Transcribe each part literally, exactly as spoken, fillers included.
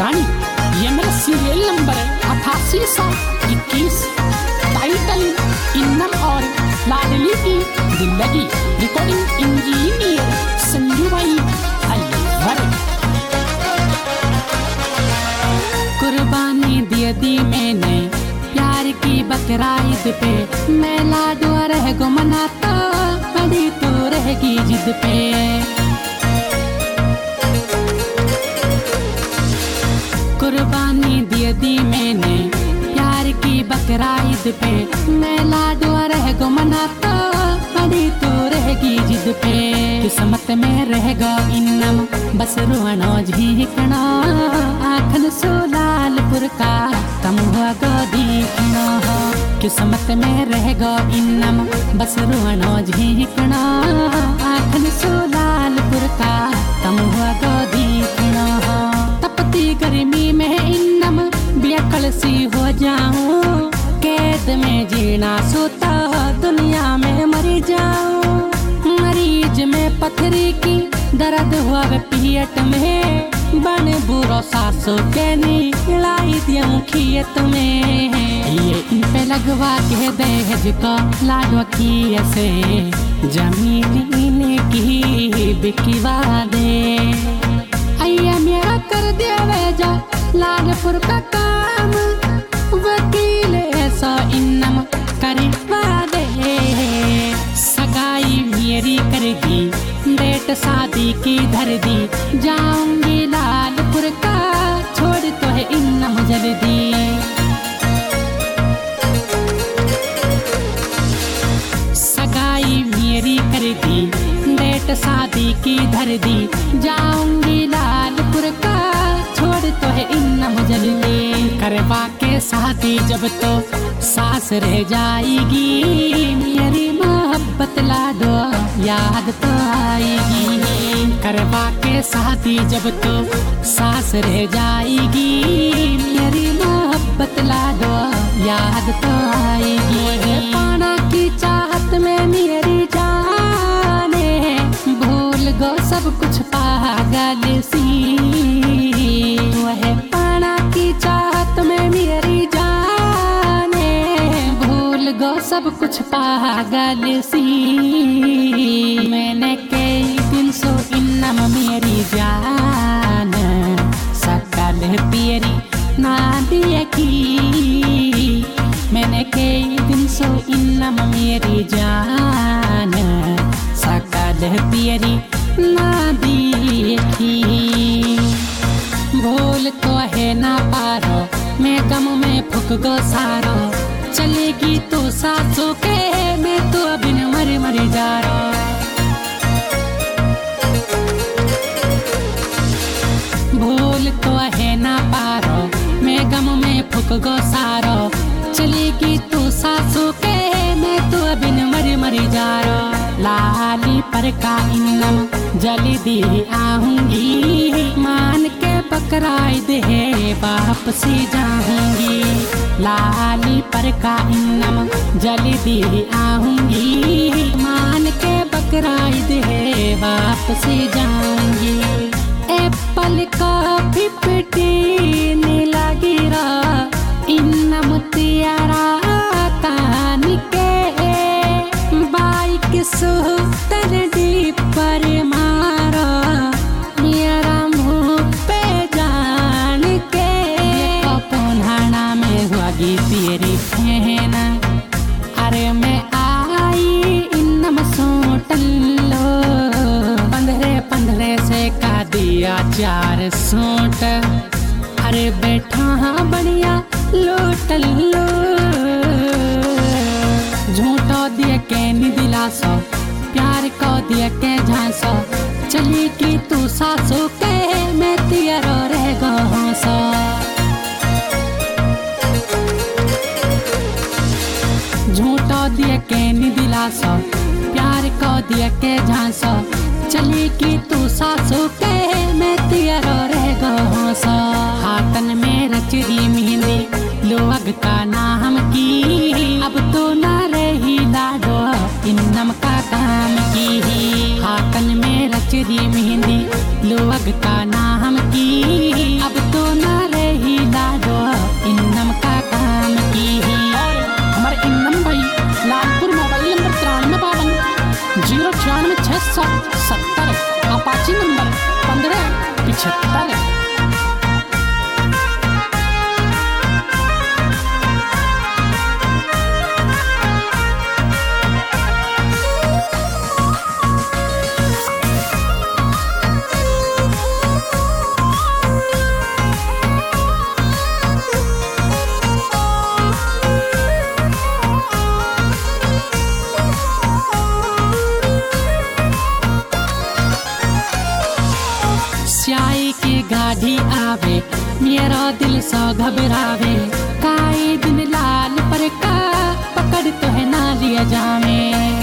यानी ये मेरा सीरियल नंबर है अठासी सौ इक्कीस। टाइटल इन्नम और लाडली की जिंदगी। रिकॉर्डिंग इंजीनियर संजू भाई अलवर। कुर्बानी दे दी मैंने प्यार की बकराईद पे, मैं लाडो रह गो मनाता बड़ी तो रहेगी जिद पे। कुर्बानी दे दी मैंने प्यार की बकराईद पे, मैं लाडो रह गो मनाता बड़ी तो रहेगी जिद पे। किस्मत में रहेगा इन्नम बस रोहनो झीकना, आखन सो लालपुर का तम हुआ गो दीखना। किस्मत में रहेगा इन्नम बस रोहनो झीकना, आखन सो लालपुर का तम हुआ गो दीखना। तपती गर्मी में इन्नम बेकल सी हो जाऊं, कैद में जीना सोता दुनिया में मर जाऊं। मरीज में पथरी की दर्द हुआ पेट में, बन बुरो सासो कहनी लाई दिया खेत में। ये इन पे लगवा के दहेज को लाडो की ऐसे, जमीन इनकी बिकवा दे। अय्या मेरा कर दे वेजा लाडपुर का काम, वकील ऐसा इन्नम करवा दे। सगाई मेरी कर दी डेट शादी की धर दी, जाऊंगी लालपुर का छोड़ तो है इन्नम जल्दी। सगाई मेरी कर दी डेट शादी की धर दी, जाऊंगी लालपुर का छोड़ तो है इन्नम जल्दी। करवा के शादी जब तो सास रह जाएगी, मेरी मोहब्बत लाडो याद तो आएगी। करवा के शादी जब तो सास रह जाएगी, मेरी मोहब्बत लाडो याद तो आएगी। पाना की चाहत में मेरी जाने, भूल गो सब कुछ पागल सी। वह पाना की चाहत में मेरी जाने, भूल गो सब कुछ पागल सी। मैंने कई दिन सो इन्नम मेरी जान, सकल तेरी ना देखी। मैंने कई दिन सो इन्नम मेरी जान, सकल तेरी ना देखी। भूल तो है ना पारो, मैं गम में फुक गो सारो, चलेगी तो सासों के मैं तो अभी न मर मर जा रहा। भूल तो है ना पारो, मैं गम में फुक गो सारो, चलेगी तो सासों के मैं तो अभी न मर मर जा रहा। लाली पर का इन्नम जल्दी आऊंगी, मान के बकराईद है वापसी जाऊंगी। लाली पर का इन्नम जल्दी आऊंगी, मान के बकराईद है वापसी जाऊंगी। एप्पल का फिफ्टी नीला गिरा, इन्नम तियारा तान के, बाइक सुतर डी पर मारा, मेरा मुँह पे जान के। पौधाना में हुआगी तेरी बहन, अरे मैं आई इन्नम सोटलो, पंद्रह पंद्रह से का दिया चार सोट, अरे बैठा हाँ बढ़िया लोटल लो। झूठो दिया के नी दिलासो, प्यार को दिया के झांसो, चली की तू सासो के मैं तियारो रह गो हंसो। झूठो दिया के नी दिलासो, प्यार को दिया के झांसो, चली की तू सासो के मैं तियारो रह गो हंसो। हाथन में रच दी मेहंदी लोग का नाम की, अब तो ना रही लाडो इन्नम का काम की। हाथन में रच दी मेहंदी लोग का नाम की, अब तो ना छः सौ सत्तर अपाची नंबर पंद्रह पिछहत्तर। स्याही की गाड़ी आवे मेरा दिल सो घबरावे, काई दिन लाल पर का पकड़ तो है ना लिया जावे।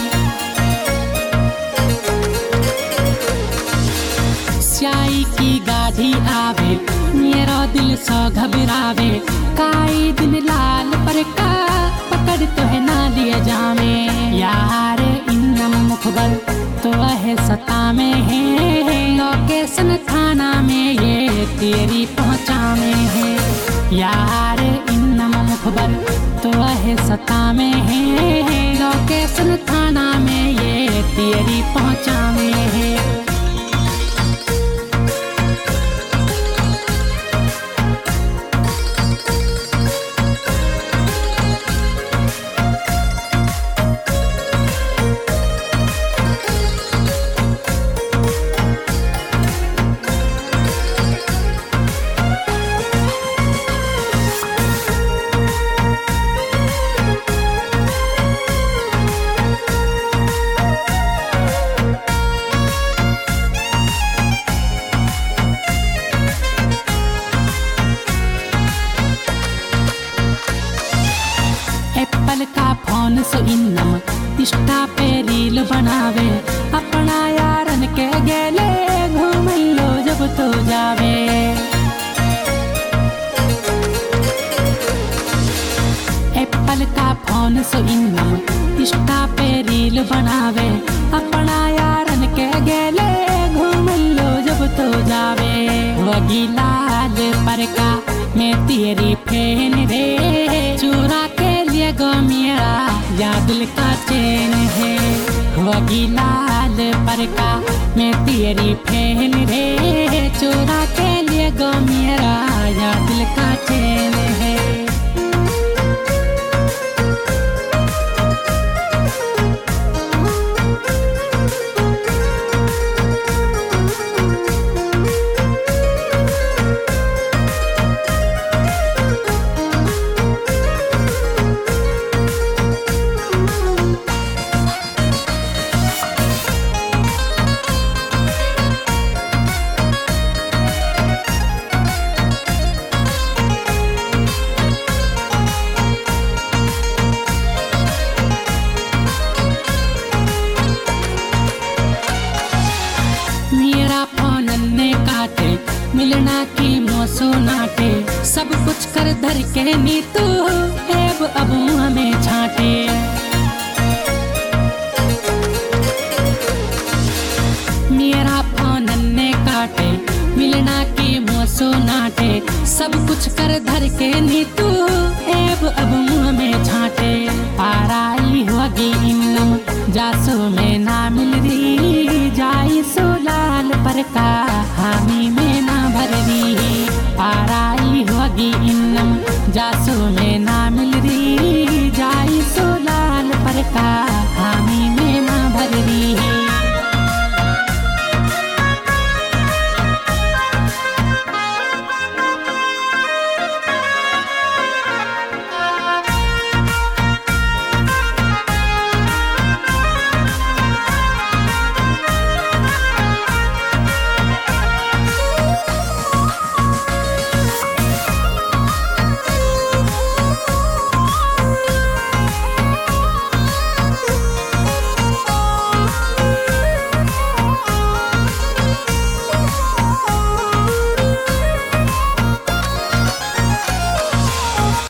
स्याही की गाड़ी आवे मेरा दिल सो घबरावे, काई दिन लाल पर का पकड़ तो है ना लिया जावे। यार इन्नम मुखबर तो है सता में है, लोकेशन थाना में ये तेरी पहुँचा में है। यार इन्नम मुखबर तो है सता में है, लोकेशन थाना में ये तेरी पहुँचा में है। एप्पल का फोन सो इन्नम इंस्टा पे रील बनावे, अपना यारन के गेले घूम लो जब तो जावे। एप्पल का फोन सो इन्नम इंस्टा पे रील बनावे, अपना यारन के गेले घूम लो जब तो जावे। वगी लाल पर का मैं तेरी फैन रे, चुरा के लिए गो मेरा या दिल का चैन है। वगी लाल पर का मैं तेरी फैन रे, चुरा के लिए गो मेरा या दिल का चैन है। मेरा फोन ने काटे मिलना की मौसू नाटे, सब कुछ कर धर के नी तू एब अब मुँह में छाटे। मेरा फोन ने काटे मिलना की मौसू नाटे, सब कुछ कर धर के नी तू एब अब मुँह में छाटे। पाराई होगी इन्नम जासो में ना मिल रही, जाई सो लाल पर का हामी में ना भर रही। पाराई होगी इन्नम जासो में ना मिल रही, जाई सो लाल पर का हामी